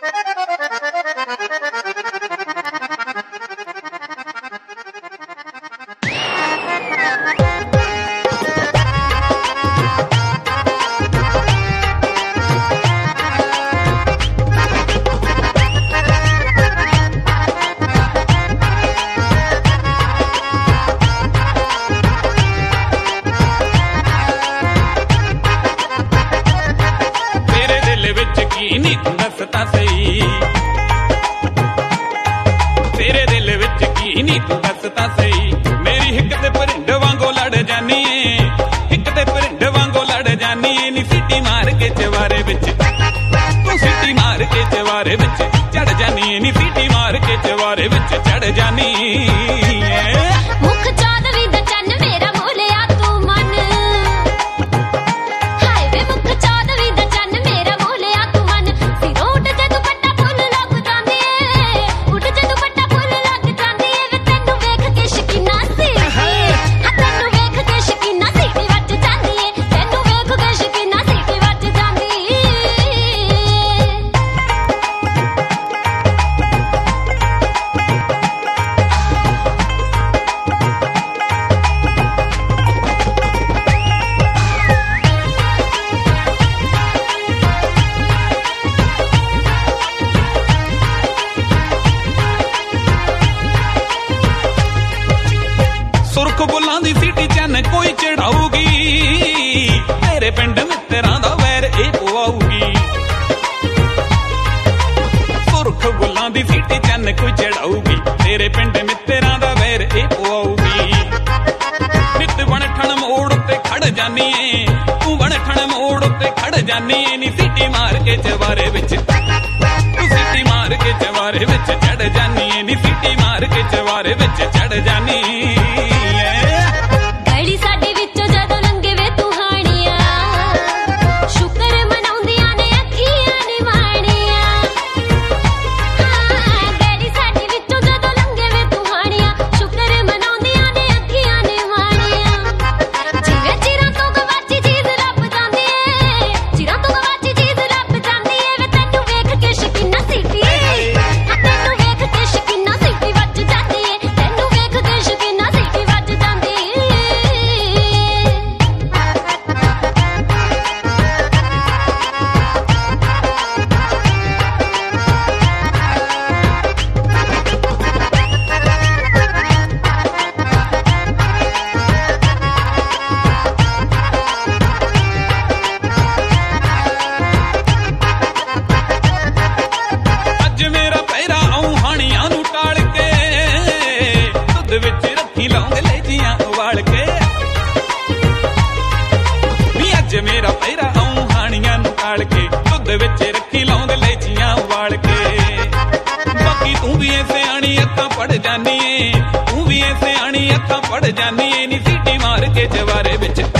ਨੀ ਤੂੰ ਦੱਸ ਤਾਂ ਸਹੀ, ਤੇਰੇ ਦਿਲ ਵਿੱਚ ਕੀ ਨੀ ਤੂੰ ਦੱਸ ਤਾਂ ਸਹੀ। ਮੇਰੀ ਹਿੱਕ ਤੇ ਭਰਿੰਡ ਵਾਂਗੋ ਲੜ ਜਾਨੀ ਏ, ਹਿੱਕ ਤੇ ਭਰਿੰਡ ਵਾਂਗੋ ਲੜ ਜਾਨੀ ਏ ਨੀ ਸੀਟੀ ਮਾਰ ਕੇ ਚਵਾਰੇ ਵਿੱਚ, ਤੂੰ ਸੀਟੀ ਮਾਰ ਕੇ ਚਵਾਰੇ ਵਿੱਚ ਚੜ ਜਾਨੀ ਏ ਨੀ ਸੀਟੀ ਮਾਰ ਕੇ ਚਵਾਰੇ ਵਿੱਚ ਚੜ ਜਾਨੀ ਏ। ਮੁੱਖ ਚਾਦਵੀ ਦਾ ਚੰਨ ਮੇਰਾ ਮੋਲਿਆ ਤੂੰ ਮਨ, ਹਾਏ ਵੇ ਮੁੱਖ ਚਾਦਵੀ ਦਾ ਚੰਨ ਮੇਰਾ ਮੋਲਿਆ ਤੂੰ ਮਨ। ਸਿਰੋਂ ਉੱਡ ਜੇ ਦੁਪੱਟਾ ਫੁੱਲ ਲੱਗ ਜਾਂਦੀ ਏ, ਉੱਡ ਜੇ ਦੁਪੱਟਾ ਫੁੱਲ ਲੱਗ ਜਾਂਦੀ ਏ ਵੇ ਤੈਨੂੰ ਵੇਖ ਕੇ ਸ਼ਕੀਨਾ ਸੀਟੀ, ਹਾਂ ਤੈਨੂੰ ਵੇਖ ਕੇ ਸ਼ਕੀਨਾ ਸੀਟੀ ਵੱਜ ਜਾਂਦੀ ਏ, ਤੈਨੂੰ ਵੇਖ ਕੇ ਸ਼ਕੀਨਾ ਸੀਟੀ ਵੱਜ ਜਾਂਦੀ ਏ। ਸੁਰਖ ਬੁੱਲਾਂ ਦੀ ਸੀਟੀ ਚੰਨ ਕੋਈ ਚੜਾਊਗੀ, ਤੇਰੇ ਪਿੰਡ ਮਿੱਤਰਾਂ ਦਾ ਵੈਰ ਇਹ ਪਵਾਊਗੀ। ਸੁਰਖ ਬੁੱਲਾਂ ਦੀ ਸੀਟੀ ਚੰਨ ਕੋਈ ਚੜਾਊਗੀ, ਤੇਰੇ ਪਿੰਡ ਮਿੱਤਰਾਂ ਦਾ ਵੈਰ ਇਹ ਪਵਾਊਗੀ। ਨਿੱਤ ਬਣ ਠਣ ਮੋੜ ਉੱਤੇ ਖੜ ਜਾਨੀ ਏ, ਤੂੰ ਬਣ ਠਣ ਮੋੜ ਉੱਤੇ ਖੜ ਜਾਨੀ ਏ ਨੀ ਸੀਟੀ ਮਾਰ ਕੇ ਚਵਾਰੇ ਵਿੱਚ, ਤੂੰ ਸੀਟੀ ਮਾਰ ਕੇ ਚਵਾਰੇ ਵਿੱਚ ਚੜ ਜਾਨੀ ਏ ਨੀ ਸੀਟੀ ਮਾਰ ਕੇ ਚਵਾਰੇ ਵਿੱਚ ਚੜ ਜਾਨੀ ਏ। ਗਲੀ ਸਾਡੇ ਵਿੱਚੋਂ ਜਦੋਂ ਲੰਘੇ ਵੇ ਤੂੰ ਹਾਣੀਆਂ, ਸ਼ੁਕਰ ਮਨਾਉਂਦੀਆਂ ਨੇ ਅੱਖੀਆਂ ਨਿਵਾਣੀਆਂ। ਹਾਂ ਗਲੀ ਸਾਡੇ ਵਿੱਚੋਂ ਜਦੋਂ ਲੰਘੇ ਵੇ ਤੂੰ ਹਾਣੀਆਂ, ਸ਼ੁਕਰ ਮਨਾਉਂਦੀਆਂ ਨੇ ਅੱਖੀਆਂ ਨਿਵਾਣੀਆਂ। ਜਿਵੇਂ ਚਿਰਾਂ ਤੋਂ ਗਵਾਚੀ ਚੀਜ਼ ਲੱਭ ਜਾਂਦੀ ਏ, ਚਿਰਾਂ ਤੋਂ ਗਵਾਚੀ ਚੀਜ਼ ਲੱਭ ਜਾਂਦੀ ਏ ਵੇ ਤੈਨੂੰ ਵੇਖ ਕੇ ਸ਼ਕੀਨਾ ਸੀਟੀ, ਹਾਂ ਤੈਨੂੰ ਵੇਖ ਕੇ ਸ਼ਕੀਨਾ ਸੀਟੀ ਵੱਜ ਜਾਂਦੀ ਏ, ਤੈਨੂੰ ਵੇਖ ਕੇ ਸ਼ਕੀਨਾ ਸੀਟੀ ਵੱਜ ਜਾਂਦੀ ਏ। ਅੱਜ ਮੇਰਾ ਪਹਿਰਾ ਆਉਂ ਹਾਣੀਆਂ ਨੂੰ ਟਾਲ ਕੇ, ਦੁੱਧ ਵਿੱਚ ਰੱਖੀ ਲੌਂਗ ਲੈਚੀਆਂ ਉਬਾਲ ਕੇ। ਨੀ ਅੱਜ ਮੇਰਾ ਪਹਿਰਾ ਆਉਂ ਹਾਣੀਆਂ ਨੂੰ ਟਾਲ ਕੇ, ਦੁੱਧ ਵਿੱਚ ਰੱਖੀ ਲੌਂਗ ਲੈਚੀਆਂ ਉਬਾਲ ਕੇ। ਬਾਕੀ ਤੂੰ ਵੀ ਐ ਸਿਆਣੀ ਅੱਖਾਂ ਪੜ ਜਾਨੀ ਏ, ਤੂੰ ਵੀ ਐ ਸਿਆਣੀ ਅੱਖਾਂ ਪੜ ਜਾਨੀ ਏ ਨੀ ਸੀਟੀ ਮਾਰ ਕੇ ਚਵਾਰੇ ਵਿੱਚ,